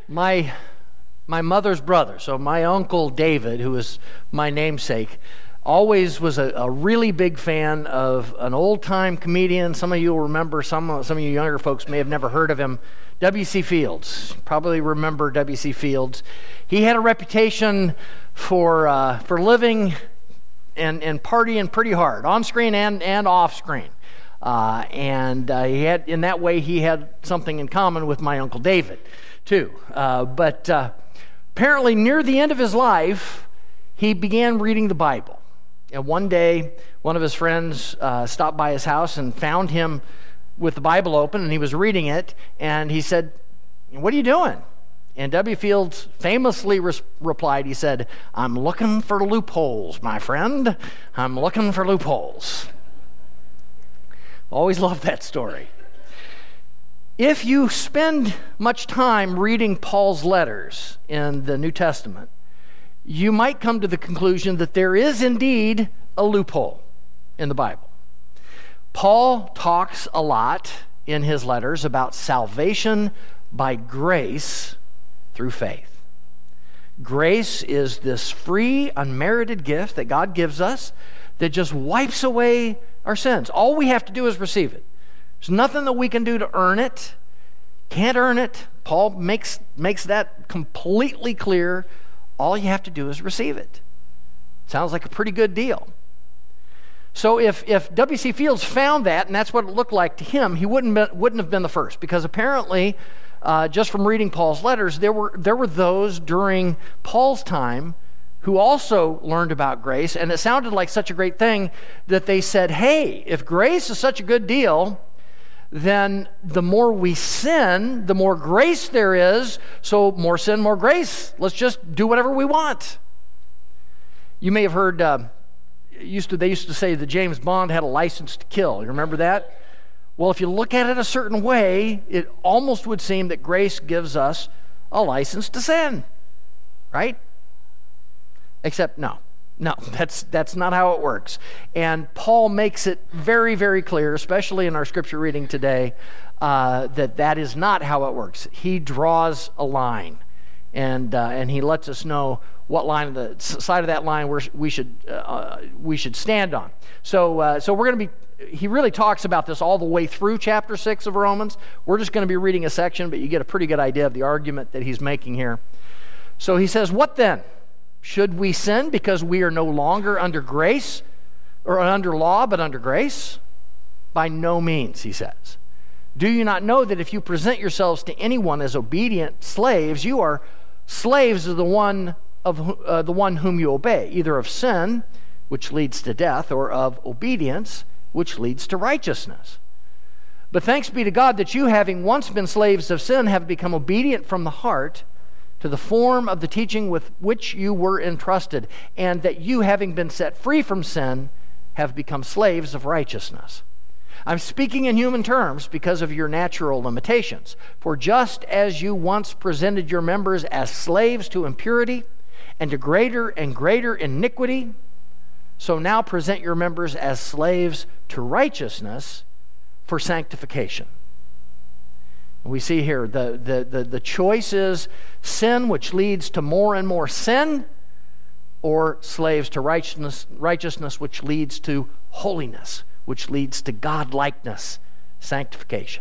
My mother's brother, so my uncle David, who is my namesake, always was a really big fan of an old-time comedian. Some of you will remember, some of you younger folks may have never heard of him, W.C. Fields. Probably remember W.C. Fields. He had a reputation for living and partying pretty hard, on screen and off screen. He had, in that way, he had something in common with my Uncle David, too. But apparently, near the end of his life, he began reading the Bible. And one day, one of his friends stopped by his house and found him with the Bible open, and he was reading it, and he said, "What are you doing?" And W. Fields famously replied, he said, "I'm looking for loopholes, my friend. I'm looking for loopholes." Always loved that story. If you spend much time reading Paul's letters in the New Testament, you might come to the conclusion that there is indeed a loophole in the Bible. Paul talks a lot in his letters about salvation by grace through faith. Grace is this free, unmerited gift that God gives us that just wipes away our sins. All we have to do is receive it. There's nothing that we can do to earn it. Can't earn it. Paul makes that completely clear. All you have to do is receive it. Sounds like a pretty good deal. So if W.C. Fields found that, and that's what it looked like to him, he wouldn't have been the first, because apparently, just from reading Paul's letters, there were those during Paul's time who also learned about grace, and it sounded like such a great thing that they said, "Hey, if grace is such a good deal, then the more we sin, the more grace there is, so more sin, more grace. Let's just do whatever we want." You may have heard, they used to say that James Bond had a license to kill. You remember that? Well, if you look at it a certain way, it almost would seem that grace gives us a license to sin, right? Except no, that's not how it works. And Paul makes it very, very clear, especially in our scripture reading today, that is not how it works. He draws a line, and he lets us know what line, the side of that line we should stand on. So we're going to be. He really talks about this all the way through chapter 6 of Romans. We're just going to be reading a section, but you get a pretty good idea of the argument that he's making here. So he says, "What then? Should we sin because we are no longer under grace or under law, but under grace? By no means," he says. "Do you not know that if you present yourselves to anyone as obedient slaves, you are slaves of the one whom you obey, either of sin, which leads to death, or of obedience, which leads to righteousness? But thanks be to God that you, having once been slaves of sin, have become obedient from the heart to the form of the teaching with which you were entrusted, and that you, having been set free from sin, have become slaves of righteousness. I'm speaking in human terms because of your natural limitations. For just as you once presented your members as slaves to impurity and to greater and greater iniquity, so now present your members as slaves to righteousness for sanctification." We see here the choice is sin, which leads to more and more sin, or slaves to righteousness, which leads to holiness, which leads to God-likeness, sanctification.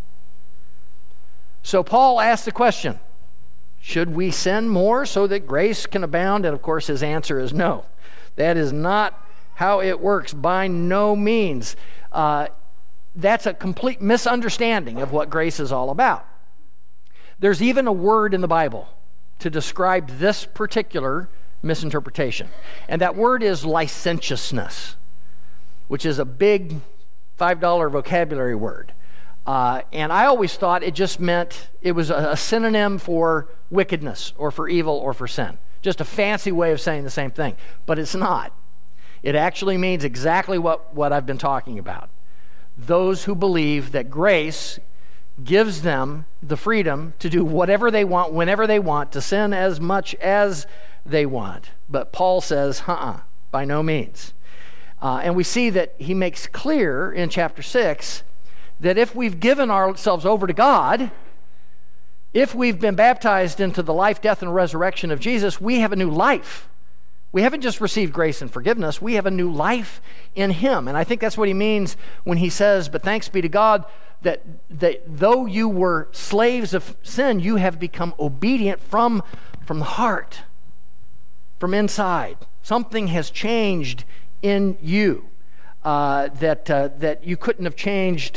So Paul asks the question, should we sin more so that grace can abound? And of course his answer is no. That is not how it works, by no means. That's a complete misunderstanding of what grace is all about. There's even a word in the Bible to describe this particular misinterpretation. And that word is licentiousness, which is a big $5 vocabulary word. And I always thought it just meant it was a synonym for wickedness or for evil or for sin. Just a fancy way of saying the same thing. But it's not. It actually means exactly what I've been talking about. Those who believe that grace gives them the freedom to do whatever they want, whenever they want, to sin as much as they want. But Paul says, by no means. And we see that he makes clear in chapter 6 that if we've given ourselves over to God, If we've been baptized into the life, death, and resurrection of Jesus, we have a new life. We haven't just received grace and forgiveness, we have a new life in him. And I think that's what he means when he says, but thanks be to God that though you were slaves of sin, you have become obedient from the heart, from inside. Something has changed in you that you couldn't have changed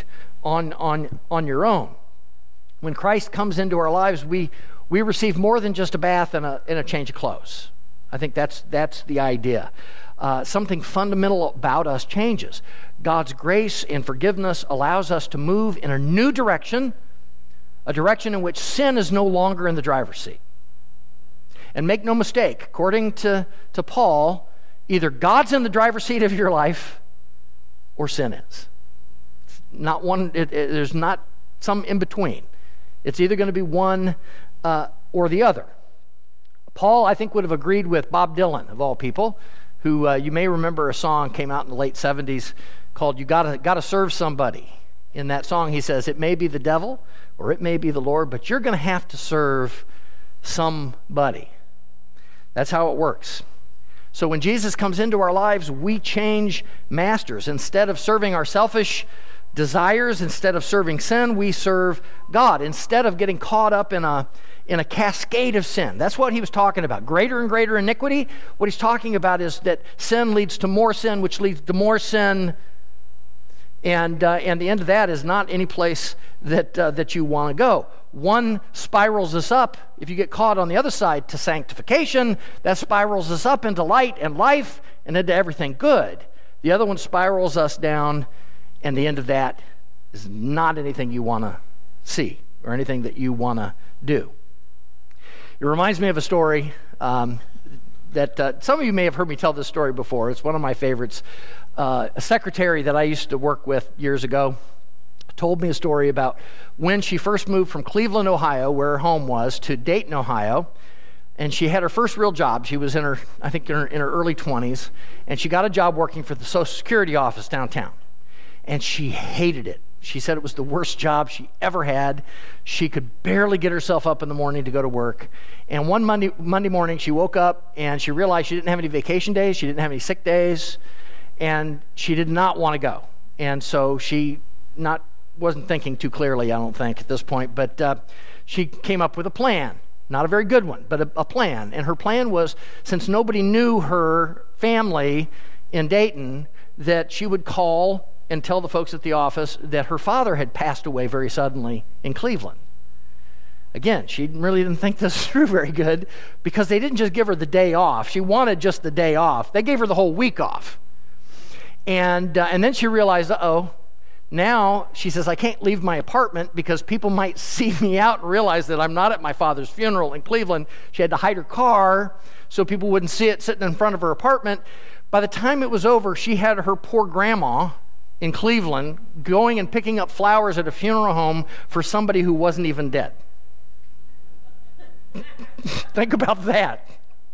on your own. When Christ comes into our lives, we receive more than just a bath and a change of clothes. I think that's the idea. Something fundamental about us changes. God's grace and forgiveness allows us to move in a new direction, a direction in which sin is no longer in the driver's seat. And make no mistake, according to Paul, either God's in the driver's seat of your life or sin is. It's not one. There's not some in between. It's either going to be one or the other. Paul, I think, would have agreed with Bob Dylan, of all people, who you may remember a song came out in the late 70s called "You Gotta Serve Somebody." In that song, he says, "It may be the devil or it may be the Lord, but you're going to have to serve somebody." That's how it works. So when Jesus comes into our lives, we change masters. Instead of serving our selfish desires, instead of serving sin, we serve God. Instead of getting caught up in a cascade of sin. That's what he was talking about. Greater and greater iniquity. What he's talking about is that sin leads to more sin, which leads to more sin. And the end of that is not any place that you want to go. One spirals us up, if you get caught on the other side, to sanctification. That spirals us up into light and life and into everything good. The other one spirals us down, and the end of that is not anything you want to see or anything that you want to do. It reminds me of a story that some of you may have heard me tell this story before. It's one of my favorites. A secretary that I used to work with years ago told me a story about when she first moved from Cleveland, Ohio, where her home was, to Dayton, Ohio, and she had her first real job. She was in her early 20s, and she got a job working for the Social Security office downtown, and she hated it. She said it was the worst job she ever had. She could barely get herself up in the morning to go to work. And one Monday morning, she woke up and she realized she didn't have any vacation days, she didn't have any sick days, and she did not want to go. And so she wasn't thinking too clearly, I don't think, at this point, but she came up with a plan. Not a very good one, but a plan. And her plan was, since nobody knew her family in Dayton, that she would call and tell the folks at the office that her father had passed away very suddenly in Cleveland. Again, she really didn't think this through very good, because they didn't just give her the day off. She wanted just the day off. They gave her the whole week off. And then she realized, now, she says, I can't leave my apartment because people might see me out and realize that I'm not at my father's funeral in Cleveland. She had to hide her car so people wouldn't see it sitting in front of her apartment. By the time it was over, she had her poor grandma in Cleveland going and picking up flowers at a funeral home for somebody who wasn't even dead. Think about that.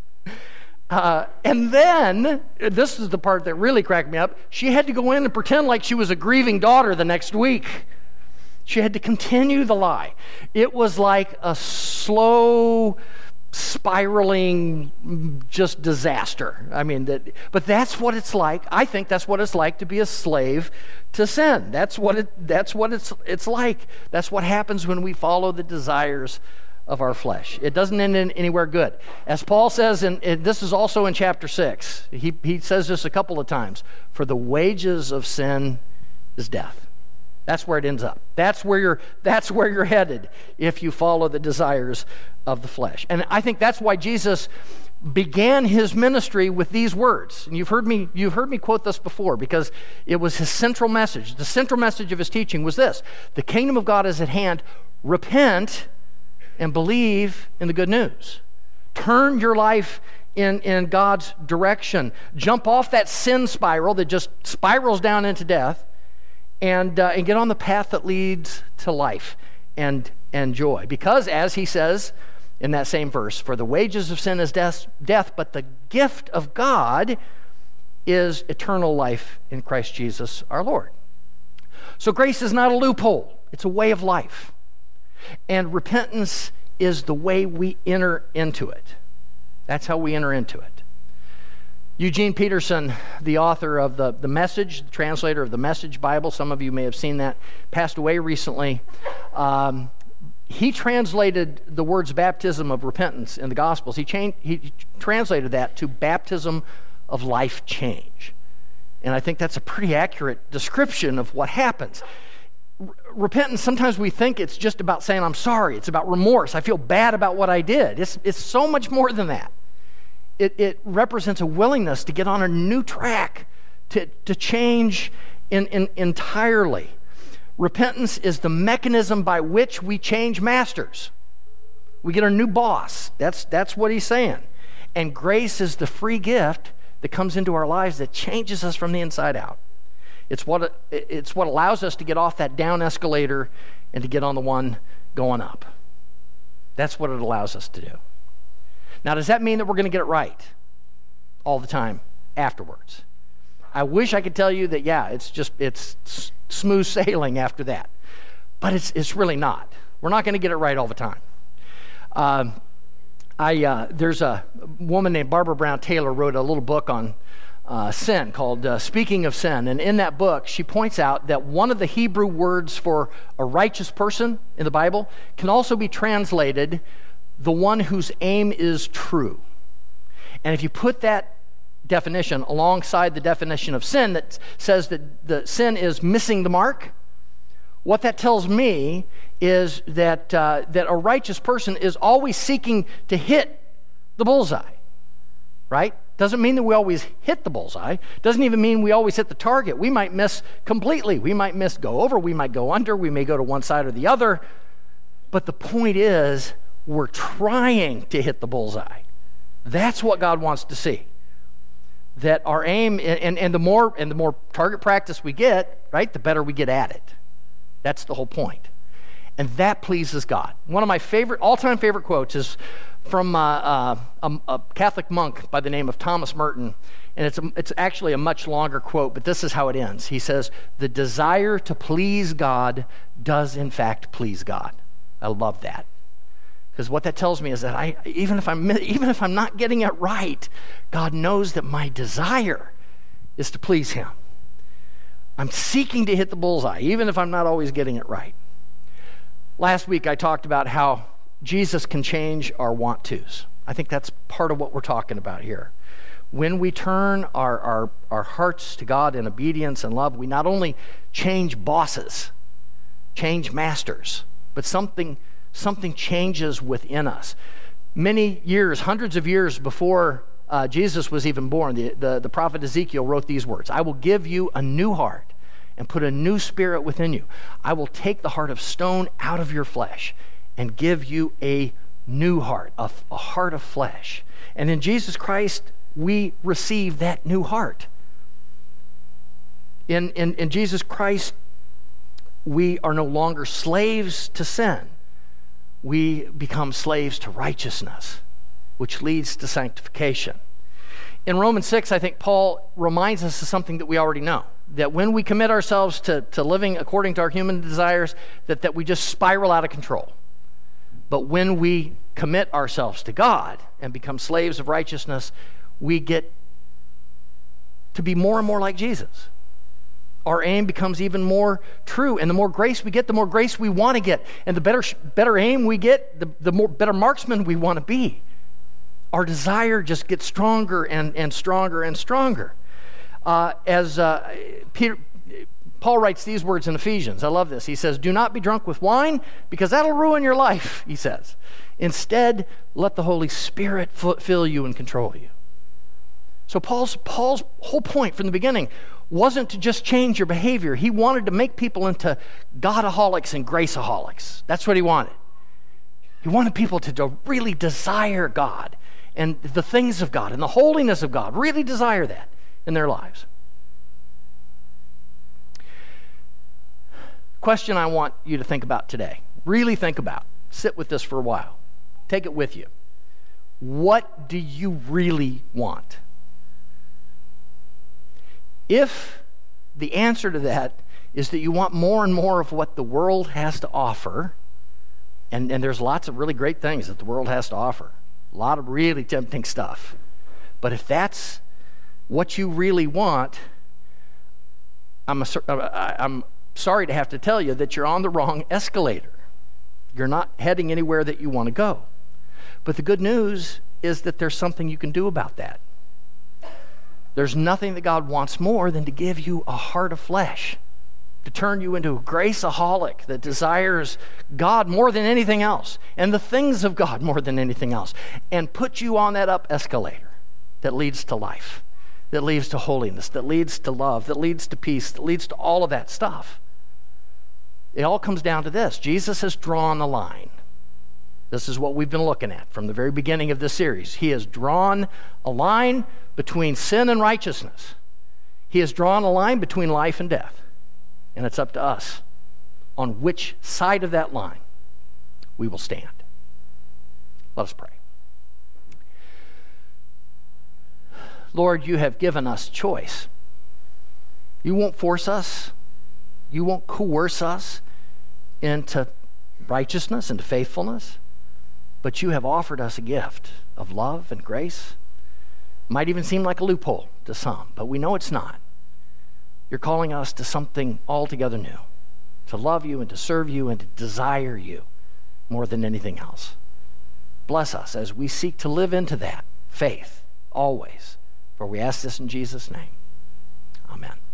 And then, this is the part that really cracked me up, she had to go in and pretend like she was a grieving daughter the next week. She had to continue the lie. It was like a slow, spiraling, just disaster. But that's what it's like. I think that's what it's like to be a slave to sin. That's what it's like. That's what happens when we follow the desires of our flesh. It doesn't end in anywhere good. As Paul says, and this is also in chapter 6, he says this a couple of times, for the wages of sin is death. That's where it ends up. That's where you're headed if you follow the desires of the flesh. And I think that's why Jesus began his ministry with these words. And you've heard me quote this before, because it was his central message. The central message of his teaching was this: the kingdom of God is at hand. Repent and believe in the good news. Turn your life in God's direction. Jump off that sin spiral that just spirals down into death, and get on the path that leads to life and joy. Because, as he says in that same verse, for the wages of sin is death, but the gift of God is eternal life in Christ Jesus our Lord. So grace is not a loophole. It's a way of life. And repentance is the way we enter into it. That's how we enter into it. Eugene Peterson, the author of the Message, the translator of the Message Bible, some of you may have seen that, passed away recently. He translated the words baptism of repentance in the Gospels. He translated that to baptism of life change. And I think that's a pretty accurate description of what happens. Repentance, sometimes we think it's just about saying, I'm sorry. It's about remorse. I feel bad about what I did. It's so much more than that. It represents a willingness to get on a new track, to change entirely. Repentance is the mechanism by which we change masters. We get a new boss. That's what he's saying. And grace is the free gift that comes into our lives that changes us from the inside out. It's what allows us to get off that down escalator and to get on the one going up. That's what it allows us to do. Now, does that mean that we're going to get it right all the time afterwards? I wish I could tell you that, yeah, it's smooth sailing after that. But it's really not. We're not going to get it right all the time. There's a woman named Barbara Brown Taylor wrote a little book on sin called Speaking of Sin. And in that book, she points out that one of the Hebrew words for a righteous person in the Bible can also be translated the one whose aim is true. And if you put that definition alongside the definition of sin that says that the sin is missing the mark, what that tells me is that a righteous person is always seeking to hit the bullseye, right? Doesn't mean that we always hit the bullseye. Doesn't even mean we always hit the target. We might miss completely. We might go over. We might go under. We may go to one side or the other. But the point is, we're trying to hit the bullseye. That's what God wants to see. That our aim, and the more target practice we get, right, the better we get at it. That's the whole point. And that pleases God. One of my all-time favorite quotes is from a Catholic monk by the name of Thomas Merton. And it's actually a much longer quote, but this is how it ends. He says, "The desire to please God does in fact please God." I love that. Because what that tells me is that even if I'm not getting it right, God knows that my desire is to please Him. I'm seeking to hit the bullseye, even if I'm not always getting it right. Last week I talked about how Jesus can change our want-tos. I think that's part of what we're talking about here. When we turn our hearts to God in obedience and love, we not only change bosses, change masters, but something changes within us. Many years, hundreds of years before Jesus was even born, the prophet Ezekiel wrote these words: "I will give you a new heart and put a new spirit within you. I will take the heart of stone out of your flesh and give you a new heart, a heart of flesh." And in Jesus Christ, we receive that new heart. In Jesus Christ, we are no longer slaves to sin. We become slaves to righteousness, which leads to sanctification. In Romans 6, I think Paul reminds us of something that we already know, that when we commit ourselves to living according to our human desires, that we just spiral out of control. But when we commit ourselves to God and become slaves of righteousness, we get to be more and more like Jesus. Our aim becomes even more true, and the more grace we get, the more grace we want to get, and the better aim we get, the more better marksman we want to be. Our desire just gets stronger and stronger and stronger. Paul writes these words in Ephesians. I love this. He says, "Do not be drunk with wine, because that'll ruin your life," he says. "Instead, let the Holy Spirit fill you and control you." So Paul's whole point from the beginning wasn't to just change your behavior. He wanted to make people into Godaholics and graceaholics. That's what he wanted. He wanted people to really desire God and the things of God and the holiness of God, really desire that in their lives. Question I want you to think about today. Really think about. Sit with this for a while. Take it with you. What do you really want? If the answer to that is that you want more and more of what the world has to offer, And there's lots of really great things that the world has to offer. A lot of really tempting stuff. But if that's what you really want, I'm sorry to have to tell you that you're on the wrong escalator. You're not heading anywhere that you want to go. But the good news is that there's something you can do about that. There's nothing that God wants more than to give you a heart of flesh, to turn you into a graceaholic that desires God more than anything else and the things of God more than anything else, and put you on that up escalator that leads to life, that leads to holiness, that leads to love, that leads to peace, that leads to all of that stuff. It all comes down to this. Jesus has drawn a line. This is what we've been looking at from the very beginning of this series. He has drawn a line between sin and righteousness. He has drawn a line between life and death. And it's up to us on which side of that line we will stand. Let us pray. Lord, you have given us choice. You won't force us. You won't coerce us into righteousness, into faithfulness. But you have offered us a gift of love and grace. Might even seem like a loophole to some, but we know it's not. You're calling us to something altogether new, to love you and to serve you and to desire you more than anything else. Bless us as we seek to live into that faith always. For we ask this in Jesus' name. Amen.